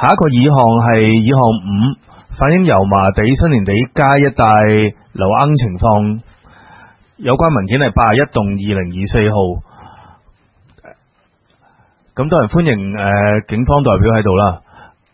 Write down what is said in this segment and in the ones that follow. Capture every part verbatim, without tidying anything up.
下一個議項係議項五，反映油麻地新填地街一帶流鶯情況。有關文件係八十一棟二零二四號。咁多人歡迎誒、呃、警方代表喺度啦。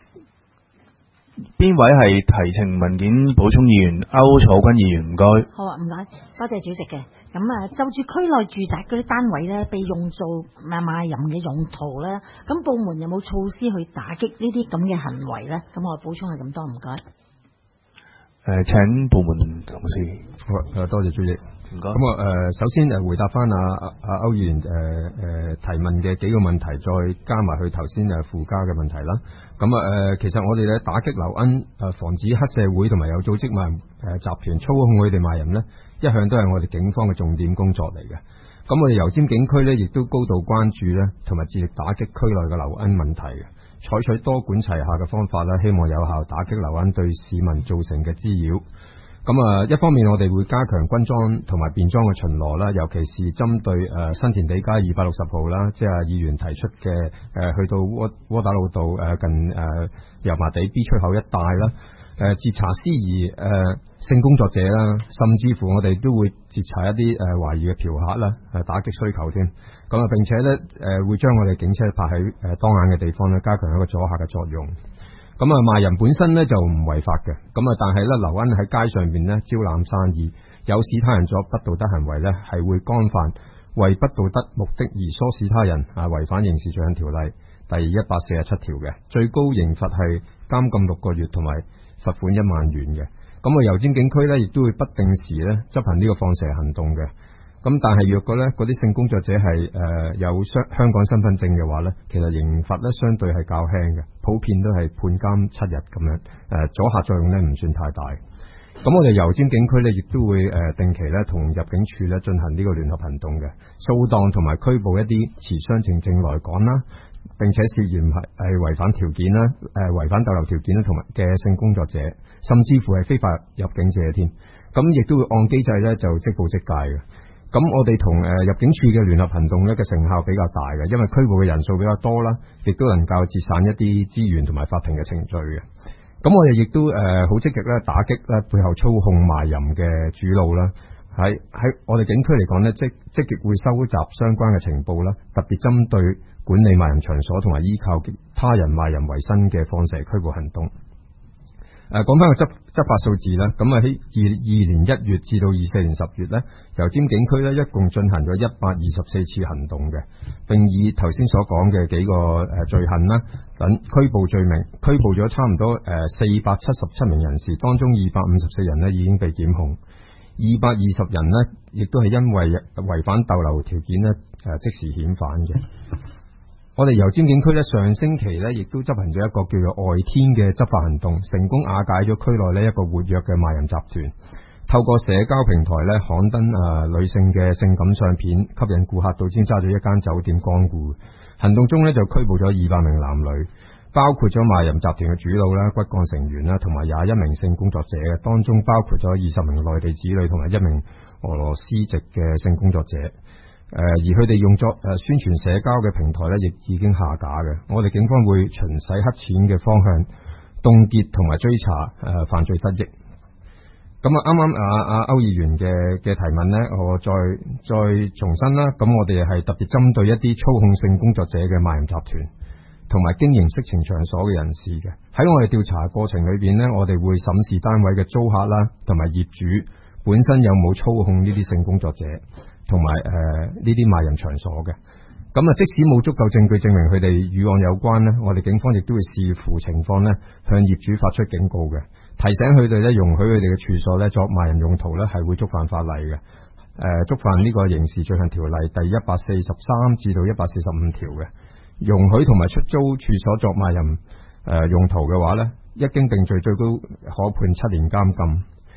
邊位係提呈文件補充議員？歐楚君議員，唔該。 好啊，唔該，多謝主席嘅。咁啊，就住區內住宅嗰啲單位咧，被用做賣賣淫嘅用途咧，咁部門有冇措施去打擊呢啲咁嘅行為咧？咁我補充係咁多，唔該。誒、 呃，請部門同事。 好，多謝主席。 唔該。 咁我誒，首先誒回答翻阿阿歐議員誒誒提問嘅幾個問題，再加埋佢頭先誒附加嘅問題啦。咁啊誒，其實我哋咧打擊流鶯誒，防止黑社會同埋有組織賣誒集團操控佢哋賣淫咧，一向都係我哋警方嘅重點工作嚟嘅。咁我哋油尖警區咧，亦都高度關注咧，同埋致力打擊區內嘅流鶯問題嘅，採取多管齊下嘅方法啦，希望有效打擊流鶯對市民造成嘅滋擾。咁啊，一方面我哋會加強軍裝同埋便裝嘅巡邏啦，尤其是針對誒新填地街二百六十號啦，即係議員提出嘅誒去到窩窩打老道誒近誒油麻地 B 出口一帶啦，誒截查司儀誒性工作者啦，甚至乎我哋都會截查一啲誒懷疑嘅嫖客啦，誒打擊需求添。咁啊，並且咧誒會將我哋警車泊喺誒當眼嘅地方咧，加強一個阻嚇嘅作用。咁啊，賣淫本身咧就唔違法嘅，咁啊，但係咧流鶯喺街上邊咧招攬生意，誘使他人作不道德行為咧，係會干犯為不道德目的而唆使他人啊違反刑事罪行條例第一百四十七條嘅，最高刑罰係監禁六個月同埋罰款一萬元嘅。咁啊，油尖警區咧亦都會不定時咧執行呢個放蛇行動嘅。咁但係若果咧嗰啲性工作者係誒、呃、有香香港身份證嘅話咧，其實刑罰咧相對係較輕嘅，普遍都係判監七日咁樣，誒、呃、阻嚇作用咧唔算太大。咁我哋油尖警區咧亦都會誒、呃、定期咧同入境處咧進行呢個聯合行動嘅，掃蕩同埋拘捕一啲持雙程證來港啦，並且涉嫌係係違反條件啦，誒、呃、違反逗留條件啦，同埋嘅性工作者，甚至乎係非法入境者添。咁亦都會按機制咧就即捕即戒嘅。咁我哋同誒入境處嘅聯合行動咧嘅成效比較大嘅，因為拘捕嘅人數比較多啦，亦都能夠節省一啲資源同埋法庭嘅程序嘅。咁我哋亦都誒好積極咧打擊咧背後操控賣淫嘅主腦啦。喺喺我哋警區嚟講咧，積積極會收集相關嘅情報啦，特別針對管理賣淫場所同埋依靠他人賣淫為生嘅放蛇拘捕行動。誒，講翻個執執法數字啦，咁啊喺二二年一月至到二四年十月咧，油尖警區咧一共進行咗一百二十四次行動嘅，並以頭先所講嘅幾個誒罪行啦，等拘捕罪名，拘捕咗差唔多誒四百七十七名人士，當中二百五十四人咧已經被檢控，二百二十人咧亦都係因為違反逗留條件咧誒即時遣返嘅。我哋油尖警區咧上星期咧亦都執行咗一個叫做外天嘅執法行動，成功瓦解咗區內呢一個活躍嘅賣淫集團，透過社交平台咧刊登誒、呃、女性嘅性感相片，吸引顧客到尖沙咀一間酒店光顧。行動中咧就拘捕咗二百名男女，包括咗賣淫集團嘅主腦啦、骨幹成員啦，同埋廿一名性工作者嘅，當中包括咗二十名內地子女同埋一名俄羅斯籍嘅性工作者。誒、呃，而佢哋用作誒、呃、宣傳社交嘅平台咧，亦已經下架嘅。我哋警方會循洗黑錢嘅方向凍結同埋追查誒、呃、犯罪得益。咁啊，啱啱阿阿歐議員嘅嘅提問咧，我再再重申啦。咁我哋係特別針對一啲操控性工作者嘅賣淫集團同埋經營色情場所嘅人士嘅。喺我哋調查過程裏邊咧，我哋會審視單位嘅租客啦，同埋業主本身有冇操控呢啲性工作者。同埋誒呢啲賣淫場所嘅，咁啊即使冇足夠證據證明佢哋與案有關呢，我哋警方亦都會視乎情況呢，向業主發出警告嘅，提醒佢哋呢，容許佢哋嘅處所呢作賣淫用途呢係會觸犯法例嘅，誒、呃、觸犯呢個刑事罪行條例第一百四十三至到一百四十五條嘅，容許同埋出租處所作賣淫誒、呃、用途嘅話呢，一經定罪最高可判七年監禁。誒、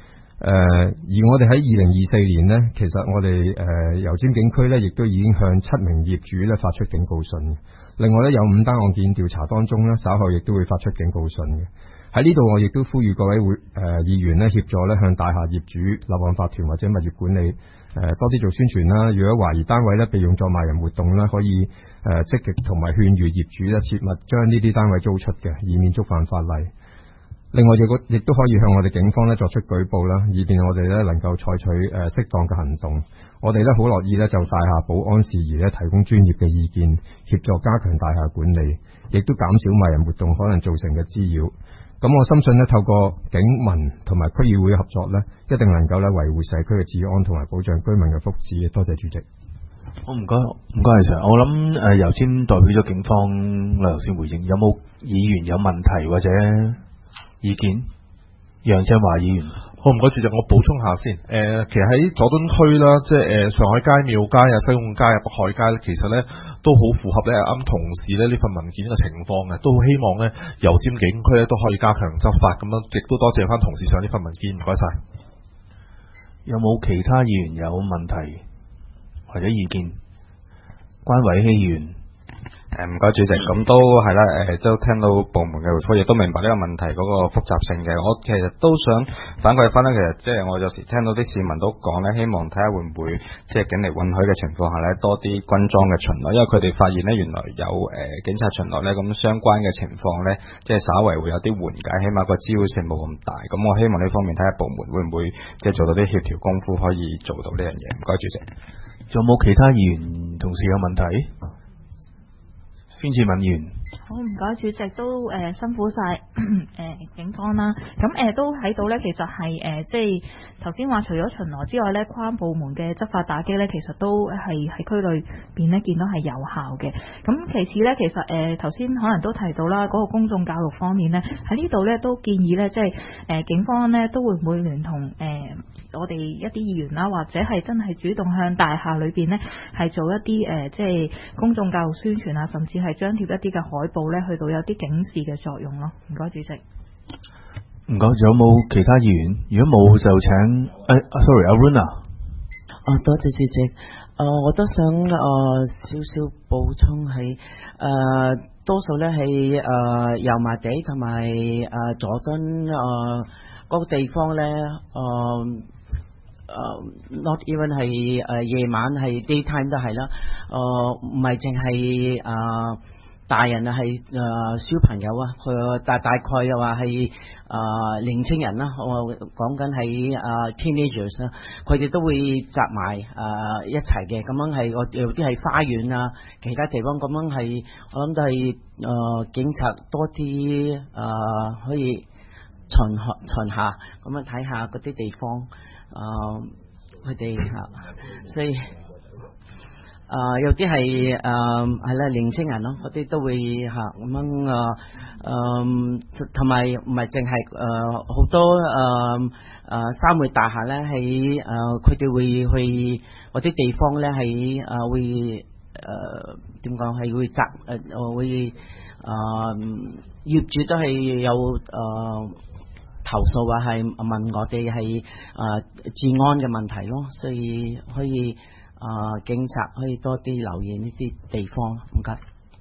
誒、呃，而我哋喺二零二四年呢，其實我哋誒油尖警區呢，亦都已經向七名業主呢發出警告信。另外呢，有五單案件調查當中呢，稍後亦都會發出警告信嘅。喺呢度我亦都呼籲各位會誒、呃、議員呢協助呢向大廈業主、立案法團或者物業管理誒、呃、多啲做宣傳啦。如果懷疑單位呢被用作賣淫活動呢，可以誒積極同埋勸喻業主呢切勿將呢啲單位租出嘅，以免觸犯法例。另外亦亦都可以向我哋警方咧作出舉報啦，以便我哋咧能夠採取誒適當嘅行動。我哋咧好樂意咧就大廈保安事宜咧提供專業嘅意見，協助加強大廈管理，亦都減少賣淫活動可能造成嘅滋擾。咁我深信咧透過警民同埋區議會嘅合作咧，一定能夠咧維護社區嘅治安同埋保障居民嘅福祉。多謝主席。 好，唔該，唔該晒。我諗誒，由先代表咗警方啦，頭先回應，有冇議員有問題或者意見？楊振華議員， 好，唔該主席，我補充下先。誒、呃，其實喺佐敦區啦，即係誒上海街、廟街啊、西貢街啊、北海街咧，其實咧都好符合咧啱同事咧呢份文件嘅情況嘅，都好希望咧油尖警區咧都可以加強執法咁樣，亦都多謝翻同事上呢份文件，唔該晒。 有冇其他議員有問題或者意見？關偉希議員。 誒，唔該主席，咁都係啦，誒，都聽到部門嘅回覆，亦都明白呢個問題嗰個複雜性嘅。我其實都想反饋翻咧，其實即係我有時聽到啲市民都講咧，希望睇下會唔會即係警力允許嘅情況下咧，多啲軍裝嘅巡邏，因為佢哋發現咧原來有誒、呃、警察巡邏咧，咁相關嘅情況咧，即係稍為會有啲緩解，起碼個滋擾性冇咁大。咁我希望呢方面睇下部門會唔會即係做到啲協調功夫，可以做到呢樣嘢。唔該主席。 仲有冇其他議員同事有問題？宣志敏議員， 好，唔該主席，都誒、呃、辛苦晒誒、呃、警方啦。咁誒、呃、都睇到咧，其實係誒、呃、即係頭先話除咗巡邏之外咧，跨部門嘅執法打擊咧，其實都係喺區裏邊咧見到係有效嘅。咁其次咧，其實誒頭先可能都提到啦，嗰、那個公眾教育方面咧，喺呢度咧都建議咧，即係誒、呃、警方咧都會唔會聯同誒、呃我哋一啲議員啦，或者係真係主動向大廈裏邊呢，係做一啲誒、呃，即係公眾教育宣傳啊，甚至係張貼一啲嘅海報呢，去到有啲警示嘅作用咯。唔該，主席。 唔該，仲有冇其他議員？如果冇，就請誒、哎、，sorry， 阿 Runa。 啊，多謝主席。誒、呃，我都想誒、呃、少少補充係誒、呃，多數呢係誒油麻地同埋誒佐敦誒嗰個地方呢。誒、呃。誒、uh, not even 係誒、uh, 夜晚係 daytime 都係啦，誒唔係淨係誒大人啊，係誒、uh, 小朋友啊，佢大大概又話係誒年青人啦，我講緊係誒 teenagers 啦，佢哋都會集埋誒、uh, 一齊嘅，咁樣係我有啲係花園啊，其他地方咁樣係，我諗都係誒、uh, 警察多啲誒、uh, 可以巡下巡下，咁樣睇下嗰啲地方。誒，佢哋吓，所以誒、呃、有啲係誒係啦年青人咯，嗰啲都會吓咁樣誒誒，同埋唔係淨係誒好多誒誒三會大廈咧喺誒，佢哋會去或者地方咧喺誒會誒點講係會集誒會誒、呃、業主都係有誒。呃投訴話係問我哋係誒治安嘅問題咯，所以可以誒、呃、警察可以多啲留意呢啲地方。唔該。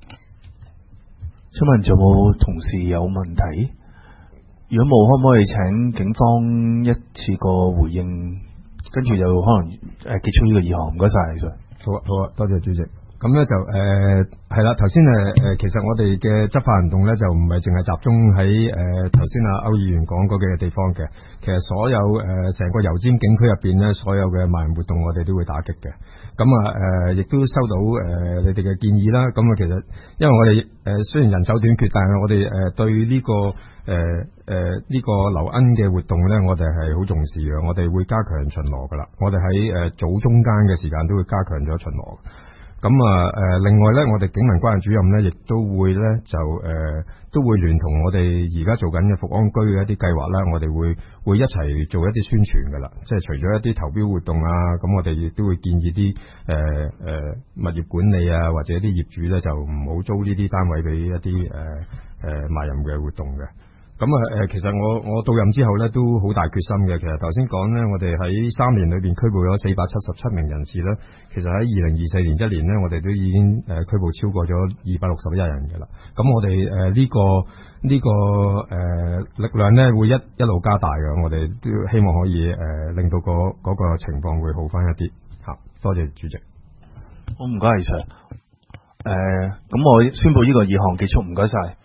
請問仲有冇同事有問題？如果冇，可唔可以請警方一次過回應，跟住就可能誒結束呢個議項？唔該晒，其實好啊，好啊，多謝主席。咁咧就誒係啦，頭先誒誒，其實我哋嘅執法行動咧就唔係淨係集中喺誒頭先阿歐議員講嗰幾個地方嘅，其實所有誒成、呃、個油尖警區入邊咧，所有嘅賣淫活動我哋都會打擊嘅。咁啊誒，亦、呃、都收到誒、呃、你哋嘅建議啦。咁啊，其實因為我哋誒、呃、雖然人手短缺，但係我哋誒、呃、對呢、這個誒誒呢個劉恩嘅活動咧，我哋係好重視嘅。我哋會加強巡邏噶啦。我哋喺誒早中間嘅時間都會加強咗巡邏。咁啊，誒、呃，另外咧，我哋警民關係主任咧，亦都會咧就誒、呃，都會聯同我哋而家做緊嘅復安居嘅一啲計劃啦，我哋會會一齊做一啲宣傳噶啦，即係除咗一啲投標活動啊，咁我哋亦都會建議啲誒誒物業管理啊，或者啲業主咧就唔好租呢啲單位俾一啲誒誒賣淫嘅活動嘅。 咁啊誒，其實我我到任之後咧都好大決心嘅。其實頭先講咧，我哋喺三年裏邊拘捕咗四百七十七名人士咧。其實喺二零二四年一年咧，我哋都已經誒拘捕超過咗二百六十一人嘅啦。咁我哋誒呢個呢、這個誒、呃、力量咧會一一路加大嘅。我哋都希望可以誒、呃、令到、那個嗰、那個情況會好翻一啲嚇。多謝主席。 好，唔該，Sir。誒，咁我宣布呢個議項結束，唔該晒。